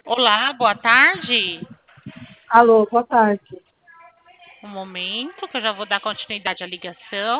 Olá, boa tarde. Alô, boa tarde. Um momento que eu já vou dar continuidade à ligação.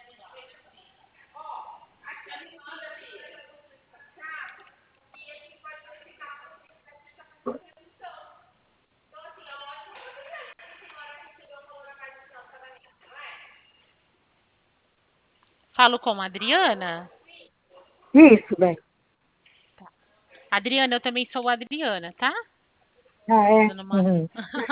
Falo com a Adriana. Isso, bem. Adriana, eu também sou a Adriana, tá? Ah, é? Dando uma... Uhum.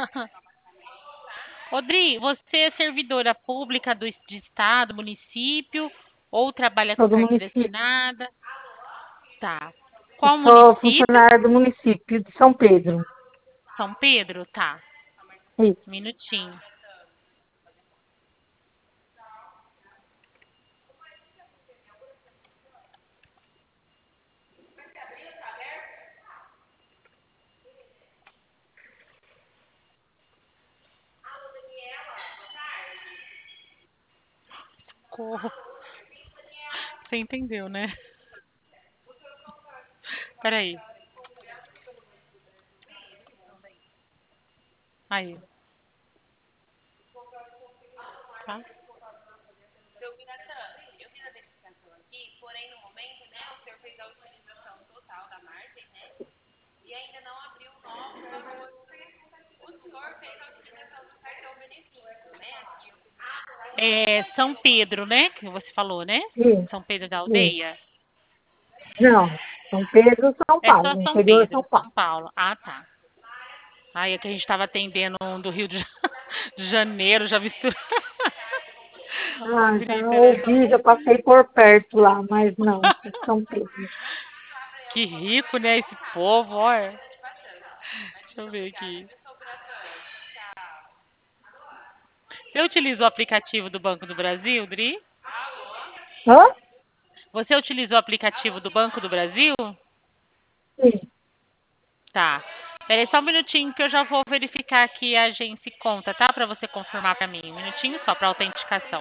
Odri, você é servidora pública de estado, município ou trabalha com Sou do carteira município. assinada? Tá. Eu Qual sou município? funcionária do município de São Pedro. São Pedro? Tá. Isso. Minutinho. Corro. Você entendeu, né? Peraí. Aí. Tá? É São Pedro, né? Que você falou, né? Isso. São Pedro da Isso. Aldeia? Não, São Pedro, São É Paulo. só No São interior de São Pedro, Paulo. São Paulo. Ah, tá. Aí é que a gente estava atendendo um do Rio de de Janeiro, já misturou. Ah, já Odri, peraí só um ouvi, já passei pouquinho. por perto lá, mas não, São Pedro. Que rico, né, esse povo, olha. Deixa eu ver aqui. Você utiliza o aplicativo do Banco do Brasil, Dri? Hã? Você utiliza o aplicativo do Banco do Brasil? Sim. Tá. Peraí só um minutinho que eu já vou verificar aqui a agência e conta, tá? Para você confirmar para mim. Um minutinho só para autenticação.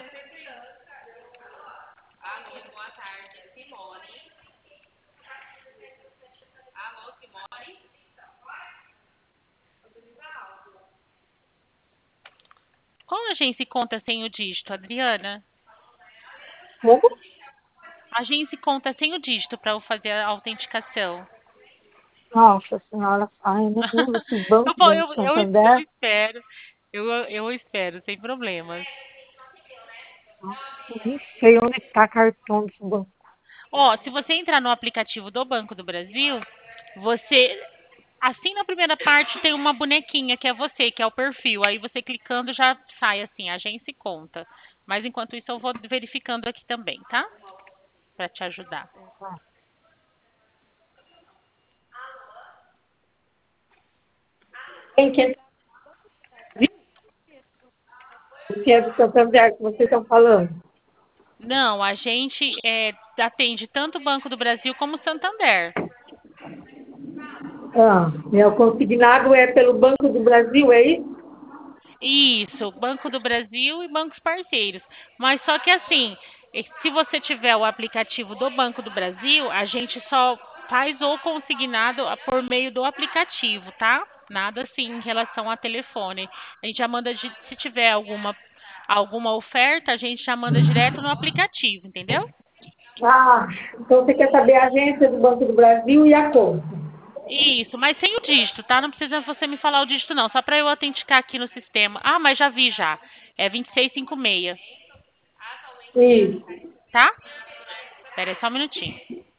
Qual agência e conta sem o dígito, Adriana? Como? Agência e conta sem o dígito para eu fazer a autenticação. Nossa senhora, ai, não uso esse Eu, banco, vou- Banco eu, eu, eu Santander. espero. Eu espero, sem problemas. Nossa, eu nem sei onde está cartão desse banco. Ó, se você entrar no aplicativo do Banco do Brasil, você. Assim na primeira parte tem uma bonequinha que é você, que é o perfil. Aí você clicando já sai assim, agência e conta. Mas enquanto isso eu vou verificando aqui também, tá? Para te ajudar. Ah, tem que entrar, que é do Santander que vocês estão falando. Não, a gente atende tanto o Banco do Brasil como o Santander. Ah, o consignado é pelo Banco do Brasil, é isso? Isso, Banco do Brasil e bancos parceiros. Mas só que assim, se você tiver o aplicativo do Banco do Brasil, a gente só faz o consignado por meio do aplicativo, tá? Nada assim em relação a telefone. A gente já manda, se tiver alguma oferta, a gente já manda direto no aplicativo, entendeu? Ah, então você quer saber a agência do Banco do Brasil e a conta. Isso, mas sem o dígito, tá? Não precisa você me falar o dígito, não. Só para eu autenticar aqui no sistema. Ah, mas já vi já. É 2656, Isso. tá? Espera aí só um minutinho.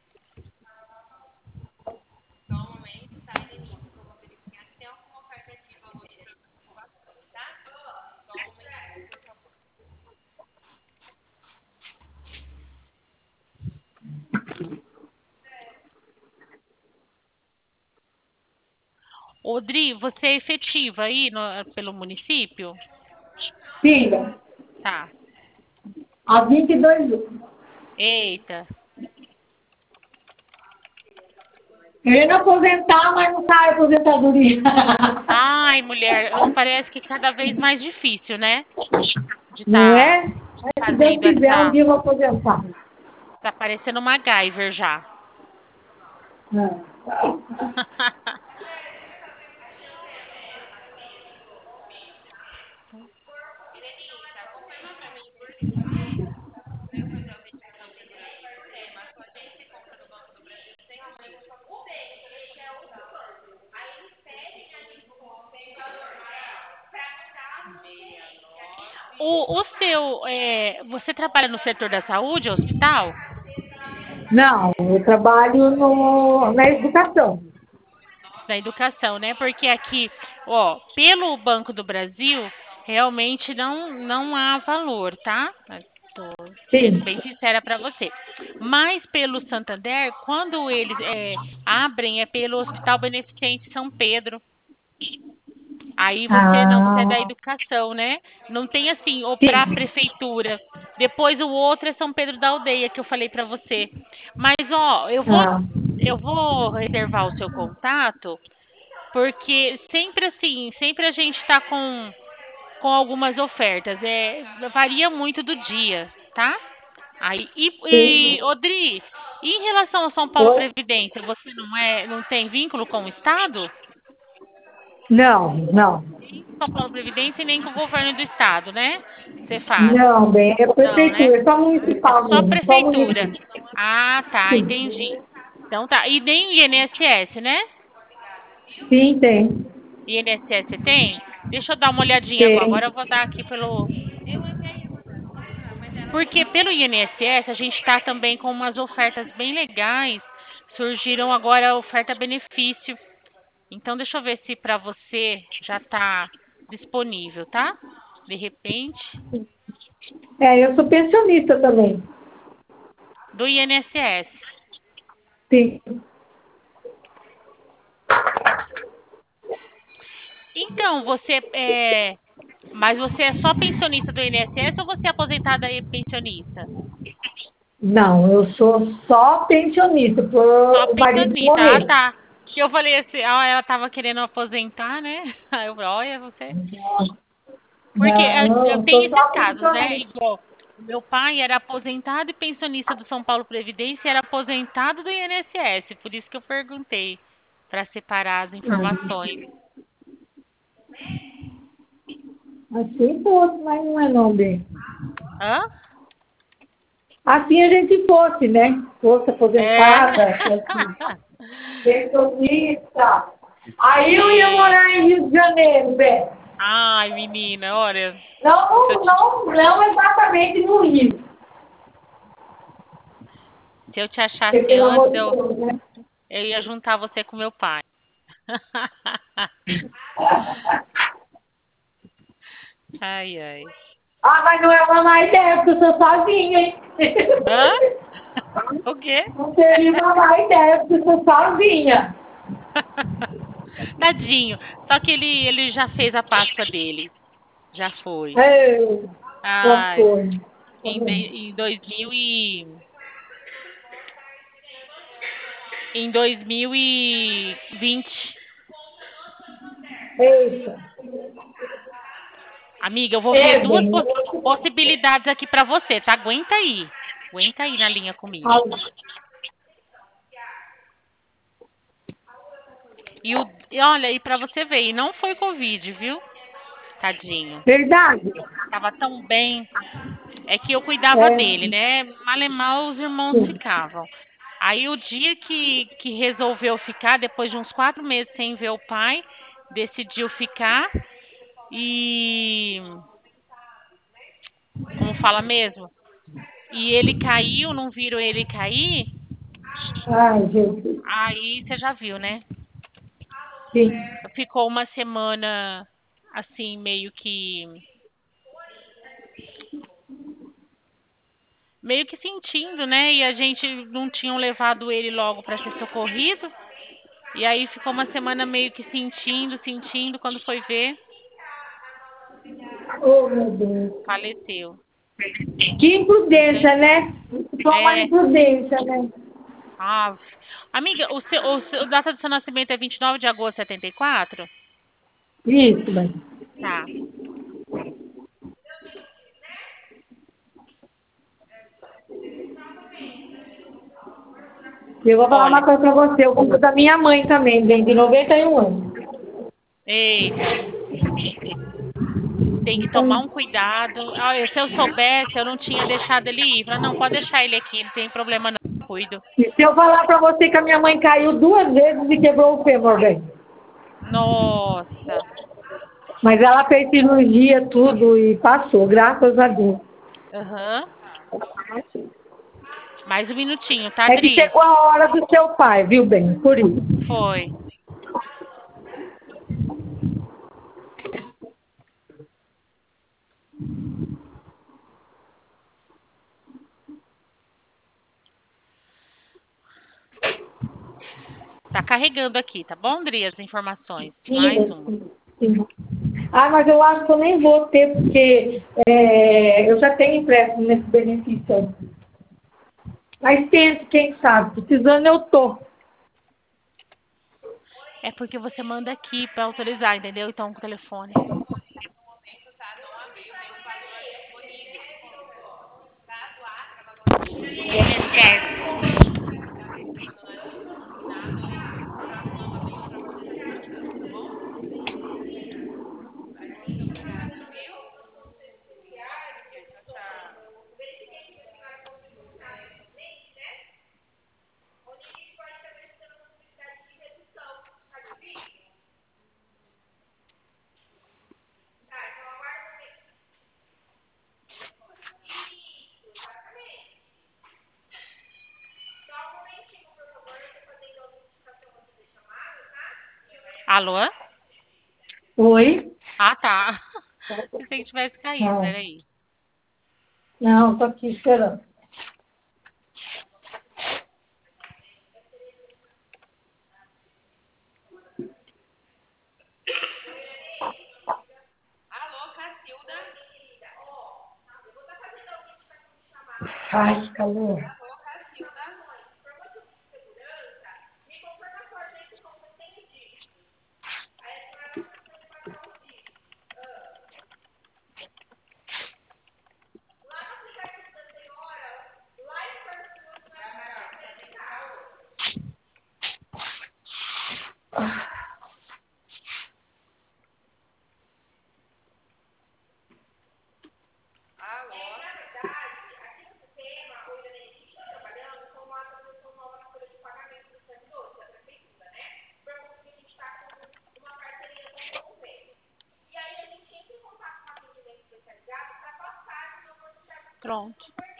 Odri, você é efetiva aí pelo município? Siga. Tá. Há 22 anos. Eita. Querendo aposentar, mas não sai aposentadoria. Ai, mulher, parece que cada vez mais difícil, né? De Não estar é? Mas se Deus fazendo quiser, um essa. dia eu vou aposentar. Tá parecendo uma MacGyver já. Ah. Você trabalha no setor da saúde, hospital? Não, eu trabalho na educação. Da educação, né? Porque aqui, ó, pelo Banco do Brasil, realmente não há valor, tá? Tô sendo Sim, bem sincera para você. Mas pelo Santander, quando eles abrem, é pelo Hospital Beneficente São Pedro. Aí você é da ah, educação, né? Não tem assim, ou para a sim, prefeitura. Depois o outro é São Pedro da Aldeia, que eu falei para você. Mas, ó, ah, eu vou reservar o seu contato. Porque sempre assim, sempre a gente está com algumas ofertas. Varia muito do dia, tá? Aí, sim. Odri, e em relação ao São Paulo Oi? Previdência, você não tem vínculo com o Estado? Não, não. São Paulo Previdência e nem com o governo do Estado, né? Você faz. Não, bem, é Não, né? prefeitura, só É municipal só mesmo, só prefeitura. município. Ah, tá, Sim, entendi. Então tá. E nem o INSS, né? sim, tem. INSS tem? Deixa eu dar uma olhadinha agora. Tem. Agora eu vou dar aqui pelo. Porque pelo INSS a gente está também com umas ofertas bem legais. Surgiram agora a oferta benefício. Então deixa eu ver se para você já está disponível, tá? De repente, É, eu sou pensionista também. do INSS. Sim. Então, mas você é só pensionista do INSS ou você é aposentada e pensionista? Não, eu sou só pensionista, Só por o marido pensionista. Ah, morrer. tá. Que eu falei assim, ela estava querendo aposentar, né? Aí eu falei, olha, você. Porque eu Não, tenho sou esses só casos, né? pensionista. Igual, o meu pai era aposentado e pensionista do São Paulo Previdência e era aposentado do INSS. Por isso que eu perguntei, para separar as informações. Assim fosse, mas não é não, bem. Hã? Assim a gente fosse, né? Fosse É. aposentada, fosse pensionista. Aí eu ia Sei. morar em Rio de Janeiro, bem. Ai, menina, olha, se eu Não, te, não, não exatamente no Rio. se eu te Porque, achasse pelo antes, amor de Deus, né? eu ia juntar você com meu pai. Ai, ai. Ah, mas não é uma má ideia, porque eu sou sozinha, hein? Hã? O quê? Não seria uma má ideia, porque eu sou sozinha. Tadinho. Só que ele já fez a Páscoa dele. Já foi. Ei, já Ai, foi. em 2000 em 2020. Eita. Amiga, eu vou ver É, duas bem. possibilidades aqui pra você, tá? Aguenta aí. Aguenta aí na linha comigo. E olha, e pra você ver, e não foi Covid, viu? Tadinho. Verdade. Tava tão bem. É que eu cuidava É, dele, né? Mal e mal os irmãos sim. ficavam. Aí o dia que resolveu ficar, depois de uns 4 meses sem ver o pai, decidiu ficar e. Como fala mesmo? E ele caiu, não viram ele cair? Ai, Jesus. Aí você já viu, né? Sim. Ficou uma semana assim, meio que sentindo, né? E a gente não tinham levado ele logo para ser socorrido. E aí ficou uma semana meio que sentindo, quando foi ver, Oh, meu Deus. faleceu. Que Então, imprudência, né? Só uma é, imprudência, né? ah, amiga, o data do seu nascimento é 29 de agosto de 74? Isso, mas. Tá. Eu vou falar uma Olha, coisa pra você. Eu compro da minha mãe também, vem de 91 anos. eita, tem que tomar Então, um cuidado. Olha, se eu soubesse, eu não tinha deixado ele ir. Falei, não, pode deixar ele aqui, não tem problema não, eu cuido. e se eu falar pra você que a minha mãe caiu 2 vezes e quebrou o fêmur, velho? Nossa. Mas ela fez cirurgia, tudo, e passou, graças a Deus. Aham. Mais um minutinho, tá, É que Dri? chegou a hora do seu pai, viu, bem? Por isso. Foi. Tá carregando aqui, tá bom, Dri? As informações. Mais um. Sim. Ah, mas eu acho que eu nem vou ter, porque eu já tenho empréstimo nesse benefício aí. Mas tento, quem sabe? Precisando eu tô. É porque você manda aqui pra autorizar, entendeu? Então, com o telefone. INSS. Alô? Oi? Ah, tá. Pensei que tivesse caído, Não, peraí. não, tô aqui esperando. Ai, que calor. Pronto.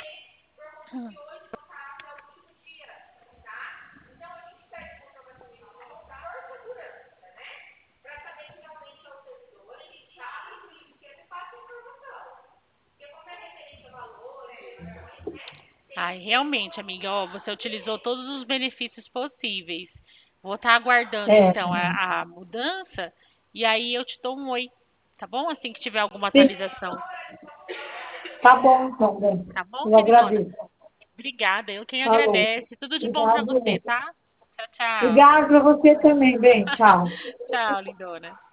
Ai, realmente, amiga, ó, você utilizou todos os benefícios possíveis. Vou estar aguardando, É, então, a mudança e aí eu te dou um oi, tá bom? Assim que tiver alguma sim, atualização. tá bom então, bem. Tá bom, Eu queridona? agradeço. Obrigada, eu quem Falou. agradece. Tudo de bom pra você, Obrigado. tá? Tchau, tchau. Obrigado para você também, bem. Tchau. Tchau, lindona.